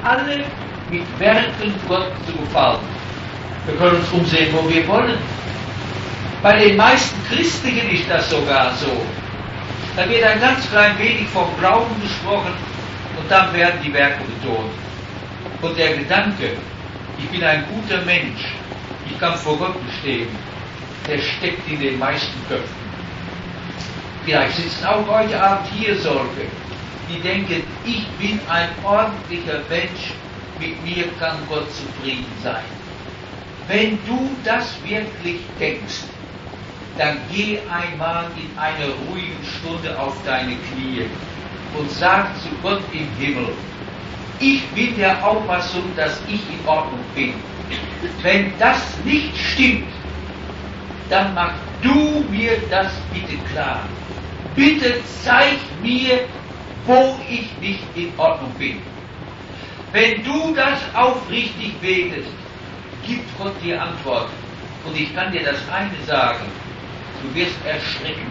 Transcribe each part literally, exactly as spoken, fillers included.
alle mit Werken Gott zu gefallen. Wir können uns umsehen, wo wir wollen. Bei den meisten Christlichen ist das sogar so. Da wird ein ganz klein wenig vom Glauben gesprochen und dann werden die Werke betont. Und der Gedanke, ich bin ein guter Mensch, ich kann vor Gott bestehen, der steckt in den meisten Köpfen. Vielleicht sitzen auch heute Abend hier solche, die denken, ich bin ein ordentlicher Mensch, mit mir kann Gott zufrieden sein. Wenn du das wirklich denkst, dann geh einmal in einer ruhigen Stunde auf deine Knie und sag zu Gott im Himmel, ich bin der Auffassung, dass ich in Ordnung bin. Wenn das nicht stimmt, dann mach du mir das bitte klar. Bitte zeig mir, wo ich nicht in Ordnung bin. Wenn du das aufrichtig betest, gibt Gott dir Antwort. Und ich kann dir das eine sagen, du wirst erschrecken.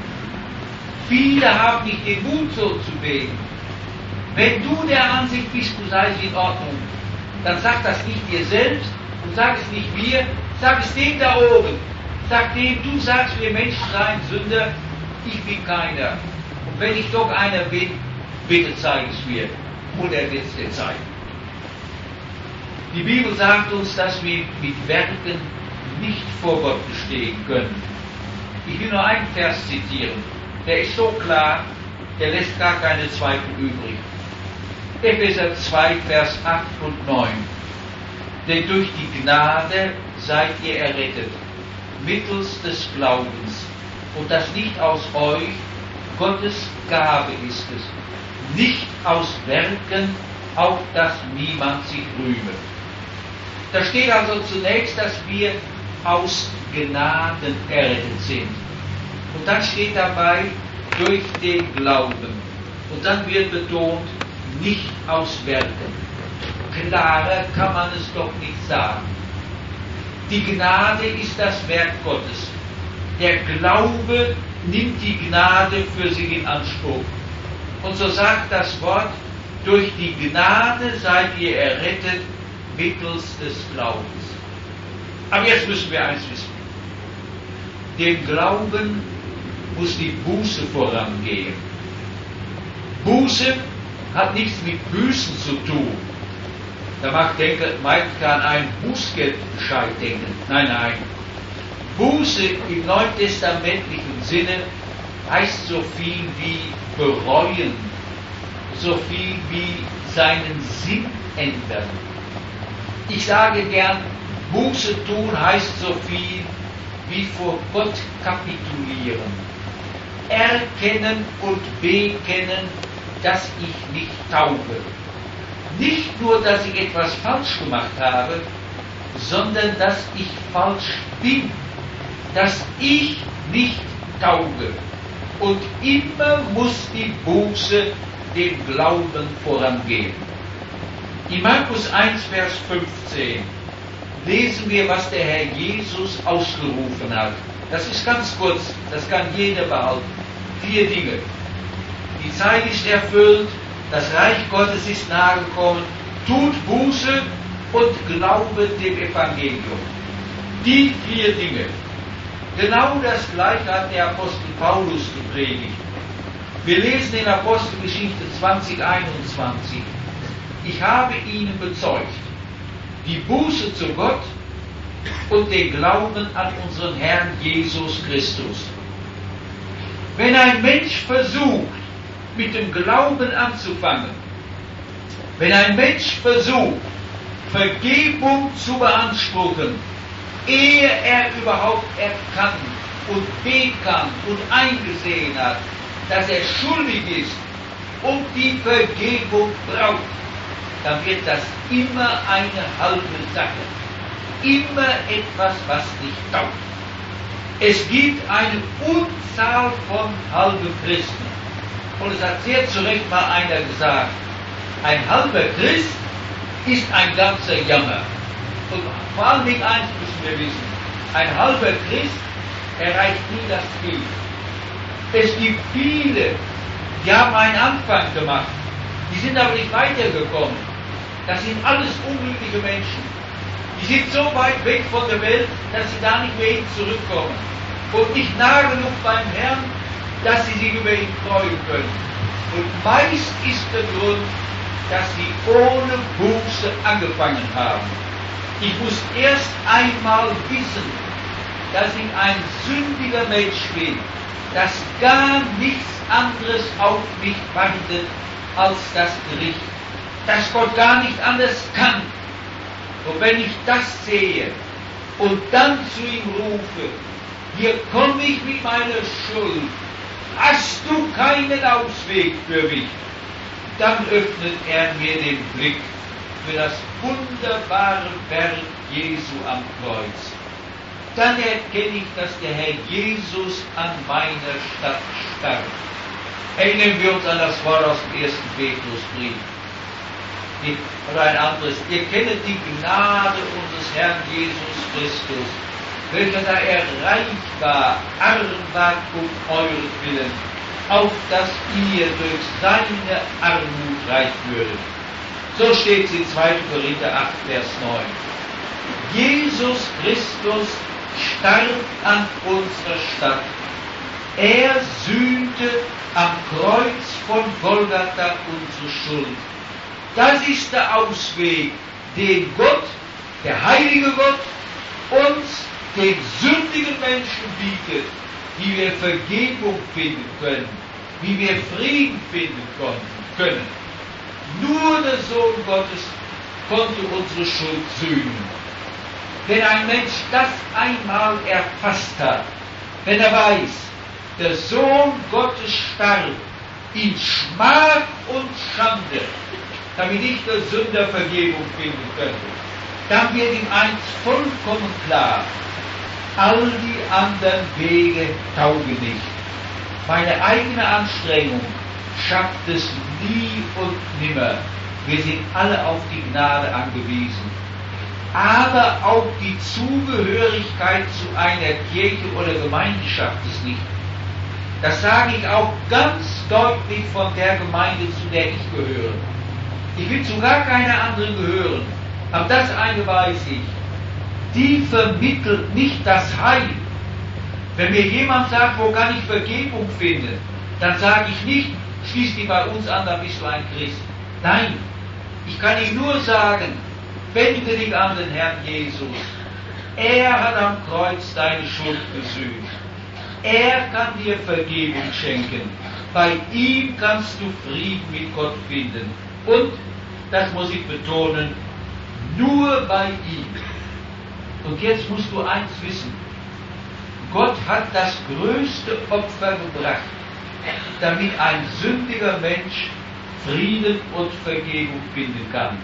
Viele haben nicht den Mut, so zu beten. Wenn du der Ansicht bist, du seist in Ordnung, dann sag das nicht dir selbst und sag es nicht mir, sag es dem da oben. Sag dem, du sagst, wir Menschen seien Sünder, ich bin keiner. Und wenn ich doch einer bin, bitte zeig es mir. Und er wird es dir zeigen. Die Bibel sagt uns, dass wir mit Werken nicht vor Gott bestehen können. Ich will nur einen Vers zitieren. Der ist so klar, der lässt gar keine Zweifel übrig. Epheser zwei, Vers acht und neun. Denn durch die Gnade seid ihr errettet, mittels des Glaubens. Und das nicht aus euch, Gottes Gabe ist es. Nicht aus Werken, auf dass niemand sich rühme. Da steht also zunächst, dass wir aus Gnaden errettet sind. Und dann steht dabei, durch den Glauben. Und dann wird betont, nicht aus Werken. Klarer kann man es doch nicht sagen. Die Gnade ist das Werk Gottes. Der Glaube nimmt die Gnade für sich in Anspruch. Und so sagt das Wort, durch die Gnade seid ihr errettet mittels des Glaubens. Aber jetzt müssen wir eins wissen. Dem Glauben muss die Buße vorangehen. Buße hat nichts mit Büßen zu tun. Da mag denken, meint kann ein Bußgeldbescheid denken. Nein, nein. Buße im neutestamentlichen Sinne heißt so viel wie bereuen, so viel wie seinen Sinn ändern. Ich sage gern, Buße tun heißt so viel wie vor Gott kapitulieren. Erkennen und bekennen, dass ich nicht tauge. Nicht nur, dass ich etwas falsch gemacht habe, sondern dass ich falsch bin. Dass ich nicht tauge. Und immer muss die Buße dem Glauben vorangehen. In Markus eins, Vers fünfzehn lesen wir, was der Herr Jesus ausgerufen hat. Das ist ganz kurz, das kann jeder behalten. Vier Dinge. Die Zeit ist erfüllt, das Reich Gottes ist nahegekommen, tut Buße und glaubet dem Evangelium. Die vier Dinge. Genau das Gleiche hat der Apostel Paulus gepredigt. Wir lesen in Apostelgeschichte zwanzig, einundzwanzig. Ich habe ihnen bezeugt, die Buße zu Gott und den Glauben an unseren Herrn Jesus Christus. Wenn ein Mensch versucht, mit dem Glauben anzufangen, wenn ein Mensch versucht, Vergebung zu beanspruchen, ehe er überhaupt erkannt und bekannt und eingesehen hat, dass er schuldig ist und die Vergebung braucht, dann wird das immer eine halbe Sache. Immer etwas, was nicht taugt. Es gibt eine Unzahl von halben Christen. Und es hat sehr zu Recht mal einer gesagt, ein halber Christ ist ein ganzer Jammer. Und vor allen Dingen eins müssen wir wissen, ein halber Christ erreicht nie das Ziel. Es gibt viele, die haben einen Anfang gemacht, die sind aber nicht weitergekommen. Das sind alles unglückliche Menschen. Die sind so weit weg von der Welt, dass sie da nicht mehr hin zurückkommen. Und nicht nah genug beim Herrn, dass sie sich über ihn freuen können. Und meist ist der Grund, dass sie ohne Buße angefangen haben. Ich muss erst einmal wissen, dass ich ein sündiger Mensch bin, dass gar nichts anderes auf mich wartet als das Gericht, dass Gott gar nicht anders kann. Und wenn ich das sehe und dann zu ihm rufe, hier komme ich mit meiner Schuld, hast du keinen Ausweg für mich, dann öffnet er mir den Blick für das wunderbare Werk Jesu am Kreuz. Dann erkenne ich, dass der Herr Jesus an meiner Stadt starb. Erinnern wir uns an das Wort aus dem ersten Petrusbrief. Oder ein anderes. Ihr kennt die Gnade unseres Herrn Jesus Christus, welcher da er reich war, arm war um euren Willen, auf dass ihr durch seine Armut reich würdet. So steht es in zweiter Korinther acht, Vers neun. Jesus Christus starb an unserer Stadt. Er sühnte am Kreuz von Golgatha unsere Schuld. Das ist der Ausweg, den Gott, der heilige Gott, uns, den sündigen Menschen bietet, wie wir Vergebung finden können, wie wir Frieden finden können. Nur der Sohn Gottes konnte unsere Schuld sühnen. Wenn ein Mensch das einmal erfasst hat, wenn er weiß, der Sohn Gottes starb in Schmach und Schande, damit ich der Sünder Vergebung finden könnte, dann wird ihm eins vollkommen klar: all die anderen Wege taugen nicht. Meine eigene Anstrengung schafft es nie und nimmer. Wir sind alle auf die Gnade angewiesen. Aber auch die Zugehörigkeit zu einer Kirche oder Gemeinde schafft es nicht. Das sage ich auch ganz deutlich von der Gemeinde, zu der ich gehöre. Ich will zu gar keiner anderen gehören, aber das eine weiß ich: die vermittelt nicht das Heil. Wenn mir jemand sagt, wo kann ich Vergebung finden, dann sage ich nicht, schließ dich bei uns an, dann bist du ein Christ. Nein, ich kann ihm nur sagen, wende dich an den Herrn Jesus. Er hat am Kreuz deine Schuld gesühnt. Er kann dir Vergebung schenken. Bei ihm kannst du Frieden mit Gott finden. Und, das muss ich betonen, nur bei ihm. Und jetzt musst du eins wissen: Gott hat das größte Opfer gebracht, damit ein sündiger Mensch Frieden und Vergebung finden kann.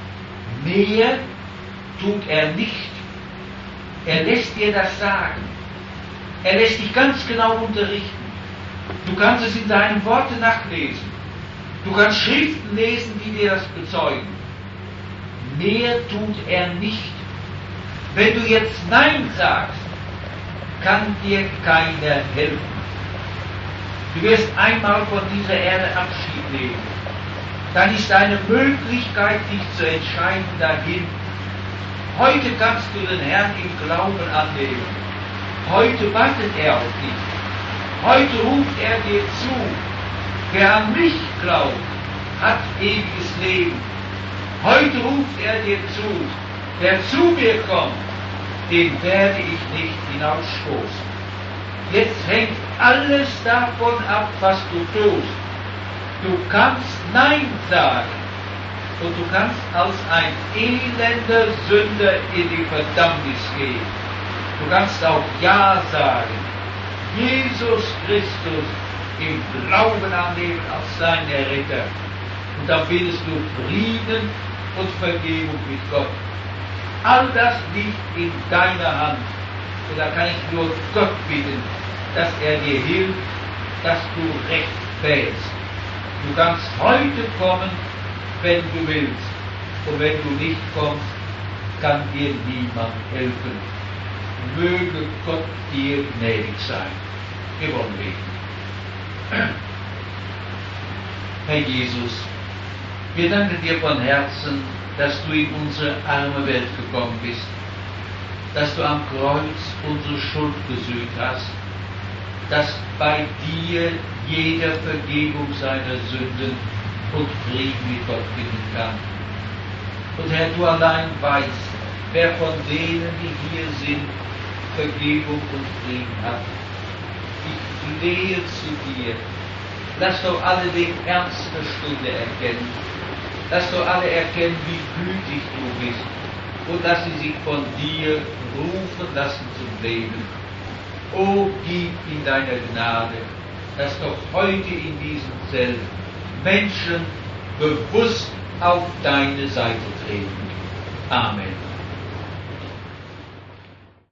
Mehr tut er nicht. Er lässt dir das sagen. Er lässt dich ganz genau unterrichten. Du kannst es in seinen Worten nachlesen. Du kannst Schriften lesen, die dir das bezeugen. Mehr tut er nicht. Wenn du jetzt Nein sagst, kann dir keiner helfen. Du wirst einmal von dieser Erde Abschied nehmen. Dann ist eine Möglichkeit, dich zu entscheiden, dahin. Heute kannst du den Herrn im Glauben annehmen. Heute wartet er auf dich. Heute ruft er dir zu: wer an mich glaubt, hat ewiges Leben. Heute ruft er dir zu: wer zu mir kommt, den werde ich nicht hinausstoßen. Jetzt hängt alles davon ab, was du tust. Du kannst Nein sagen und du kannst als ein elender Sünder in die Verdammnis gehen. Du kannst auch Ja sagen, Jesus Christus im Glauben annehmen als deinen Erretter. Und dann findest du Frieden und Vergebung mit Gott. All das liegt in deiner Hand. Und da kann ich nur Gott bitten, dass er dir hilft, dass du recht wählst. Du kannst heute kommen, wenn du willst. Und wenn du nicht kommst, kann dir niemand helfen. Möge Gott dir gnädig sein. Wir wollen beten. Herr Jesus, Wir danken dir von Herzen, dass du in unsere arme Welt gekommen bist, dass du am Kreuz unsere Schuld gesühnt hast, dass bei dir jeder Vergebung seiner Sünden und Frieden mit Gott finden kann. Und Herr, du allein weißt, wer von denen, die hier sind, Vergebung und Frieden hat. Ich flehe zu dir, lass doch alle den Ernst der Stunde erkennen, lass doch alle erkennen, wie gütig du bist, und dass sie sich von dir rufen lassen zum Leben. O, gib in deiner Gnade, dass doch heute in diesem Zelt Menschen bewusst auf deine Seite treten. Amen.